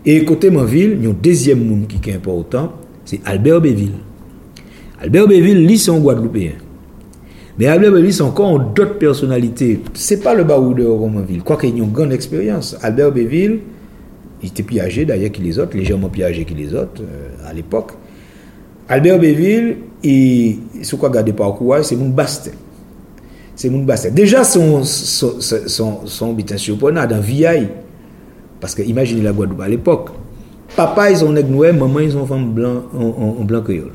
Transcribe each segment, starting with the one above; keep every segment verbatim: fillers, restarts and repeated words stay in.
Et côté Manville, il y a un deuxième monde qui est important, c'est Albert Béville. Albert Béville, lui, c'est un Guadeloupéen. Mais Albert Béville, c'est encore d'autres personnalités. C'est pas le baroudeur de Manville, quoique il y a une grande expérience. Albert Béville, il était plus âgé d'ailleurs que les autres, légèrement plus âgé que les autres euh, à l'époque. Albert Béville, il, ce qu'on regarde parcours, c'est mon Bastin. C'est mon Bastin. Déjà, son, son, son, son, son bitin surprenant dans V I. Parce que imaginez la Guadeloupe à l'époque. Papa, ils ont nègre noir, maman, ils ont femme blanc, en, en, en blanc créole.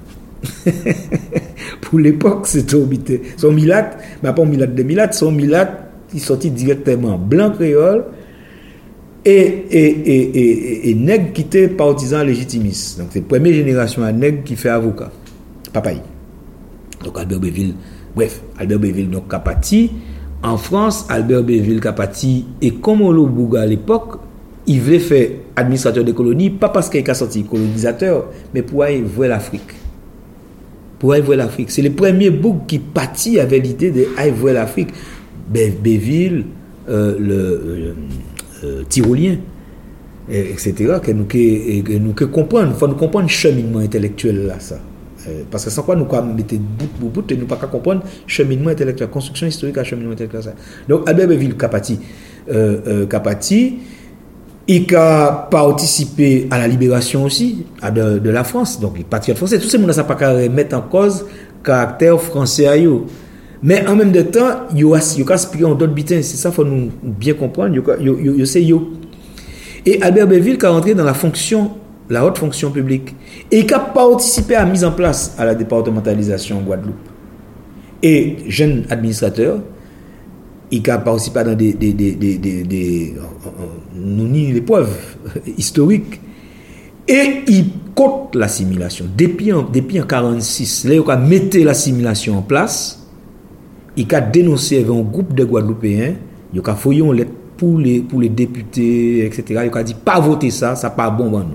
Pour l'époque, c'était obité. Son milat, mais pas milat de milat, son milat, il sortit directement blanc créole et, et, et, et, et, et nègre qui était partisan légitimiste. Donc, c'est la première génération à nègre qui fait avocat. Papa. Donc, Albert Béville, bref, Albert Béville, donc, Kapati. En France, Albert Béville, Kapati, et comme on l'a bouga à l'époque, il voulait faire administrateur des colonies, pas parce qu'il a sorti colonisateur, mais pour aller voir l'Afrique. Pour aller voir l'Afrique. C'est le premier bouc qui partit avec l'idée d'aller voir l'Afrique. Bé- Béville, euh, le euh, euh, Tyrolien, et, etc. Que nous que, que nous que comprendre, faut nous comprendre le cheminement intellectuel là ça. Euh, parce que sans quoi nous quoi mettre bout pour bout et nous pas comprendre cheminement intellectuel, construction historique à cheminement intellectuel ça. Donc Albert Béville Kapati, euh, euh, Kapati il a participé à la libération aussi de, de la France, donc les patriotes français. Tous ces gens-là, ça pas qu'à remettre en cause le caractère français à eux. Mais en même temps, il y a aspiré en d'autres bitins. C'est ça qu'il faut nous bien comprendre. Il c'est yo. Et Albert Béville qui a rentré dans la fonction, la haute fonction publique, et qui a participé à la mise en place à la départementalisation en Guadeloupe. Et jeune administrateur, il a participé dans des, des, des, des, des, des nous nie l'épreuve historique et il compte l'assimilation depuis en, depuis en quarante-six là il a mis l'assimilation en place, il a dénoncé avec un groupe de Guadeloupéens, il a fouillé une lettre pour les, pour les députés, etc. Il a dit pas voter ça, ça pas bon pour nous.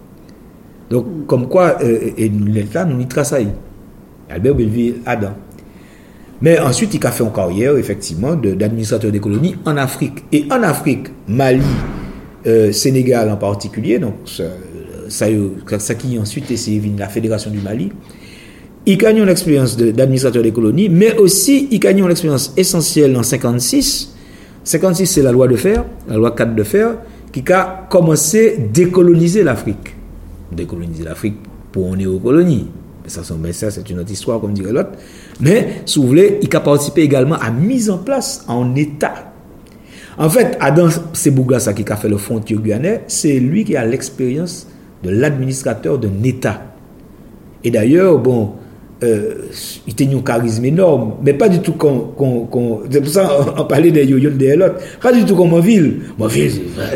Donc comme quoi euh, et l'État nous y trace ça. Albert Béville Adam. Mais ensuite, il a fait une carrière, effectivement, de, d'administrateur des colonies en Afrique. Et en Afrique, Mali, euh, Sénégal en particulier, donc ça, ça, ça qui ensuite est la Fédération du Mali, il gagne une expérience de, d'administrateur des colonies, mais aussi il gagne une expérience essentielle en cinquante-six. cinquante-six, c'est la loi de fer, la loi quatre de fer, qui a commencé à décoloniser l'Afrique. Décoloniser l'Afrique pour une néocolonie. Ça, ça, c'est une autre histoire, comme dirait l'autre. Mais, si vous voulez, il a participé également à la mise en place en État. En fait, Adam Sebouga, qui a fait le frontier guyanais, c'est lui qui a l'expérience de l'administrateur d'un État. Et d'ailleurs, bon, euh, il était un charisme énorme, mais pas du tout comme. comme, comme c'est pour ça qu'on parlait des yo-yo de l'autre. Pas du tout comme Manville. Manville,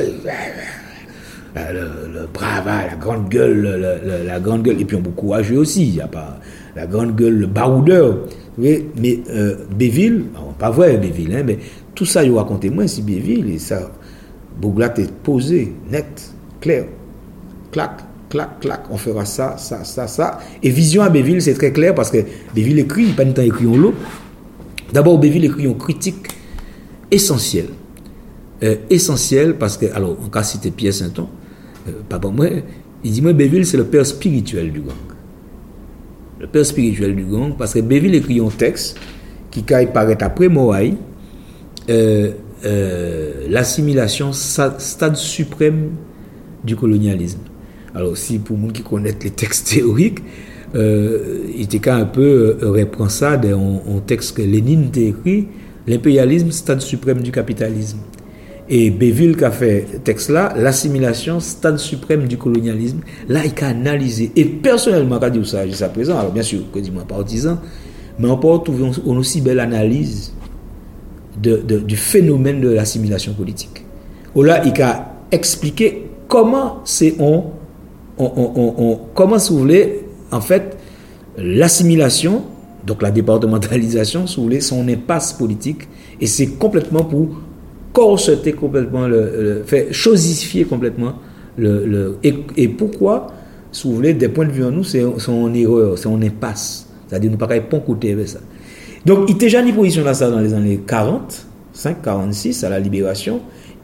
c'est. Le, le brava, la grande gueule, le, le, la grande gueule, et puis on beaucoup courageux aussi, il y a pas la grande gueule, le baroudeur, mais, mais euh, Béville, non, pas vrai Béville, hein, mais tout ça, il racontait moi si Béville, et ça, Bouglat est posé, net, clair, clac, clac, clac, on fera ça, ça, ça, ça, et vision à Béville, c'est très clair, parce que Béville écrit, pas une temps écrit en l'eau, d'abord Béville écrit une critique essentielle, euh, essentielle, parce que, alors, on va citer Pierre Saint-On, Euh, papa moi, il dit moi Béville c'est le père spirituel du gang. Le père spirituel du gang parce que Béville écrit un texte qui quand paraît après Moaï euh, euh, l'assimilation stade suprême du colonialisme. Alors si pour monde qui connaît les textes théoriques euh, il était quand un peu euh, reprend ça dans un texte que Lénine a écrit, l'impérialisme stade suprême du capitalisme. Et Béville qui a fait ce texte-là, l'assimilation, stade suprême du colonialisme, là, il a analysé. Et personnellement, quand je dis ça jusqu'à présent, alors bien sûr, que dis-moi partisan, mais on peut trouver une aussi belle analyse de, de, du phénomène de l'assimilation politique. Où là, il a expliqué comment c'est on, on, on, on, on comment, si vous voulez, en fait, l'assimilation, donc la départementalisation, si vous voulez, son impasse politique, et c'est complètement pour corseter complètement, le, le, fait chosifier complètement le, le et, et pourquoi, si vous voulez, des points de vue en nous, c'est son erreur, c'est on impasse. C'est-à-dire, nous ne pouvons pas côté avec ça. Donc, il était déjà en position là, ça dans les années quarante, cinq, quarante-six, à la libération,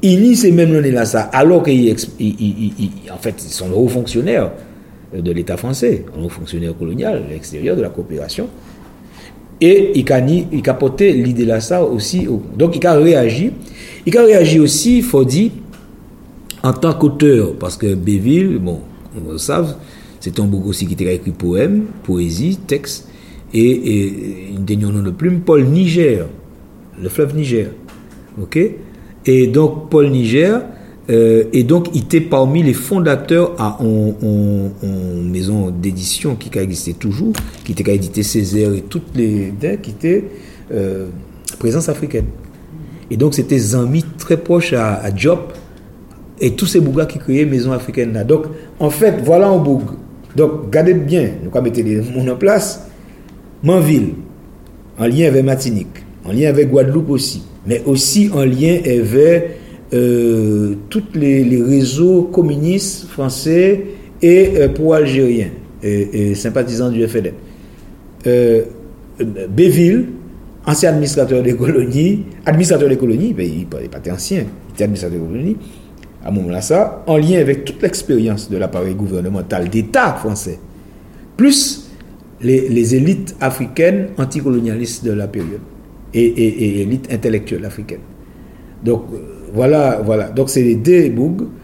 il c'est même l'année là ça, alors qu'il en fait, ils sont hauts fonctionnaires de l'État français, hauts fonctionnaires colonial, à l'extérieur de la coopération. Et il a, il a porté l'idée là ça aussi. Donc il a réagi. Il a réagi aussi, il faut dire, en tant qu'auteur, parce que Béville, bon, on le sait, c'est un bouc aussi qui a écrit poèmes, poésie, texte, et, et il y a un nom de plume, Paul Niger, le fleuve Niger. Ok? Et donc, Paul Niger, euh, et donc, il était parmi les fondateurs à une maison d'édition qui a existé toujours, qui était édité Césaire et toutes les qui étaient euh, présence africaine. Et donc, c'était des amis très proches à, à Diop et tous ces bougas qui créaient maison africaine là. Donc, en fait, voilà un boug. Donc, regardez bien, nous allons mettre les mondes en place. Manville, en lien avec Martinique, en lien avec Guadeloupe aussi, mais aussi en lien avec euh, tous les, les réseaux communistes français et euh, pro-algériens, et, et sympathisants du F L N. Euh, Béville, ancien administrateur des colonies, administrateur des colonies, ben, il n'est pas ancien, il était administrateur des colonies, à un moment-là, ça, en lien avec toute l'expérience de l'appareil gouvernemental d'État français, plus les, les élites africaines anticolonialistes de la période, et, et, et élites intellectuelles africaines. Donc, voilà, voilà. Donc, c'est les deux bougs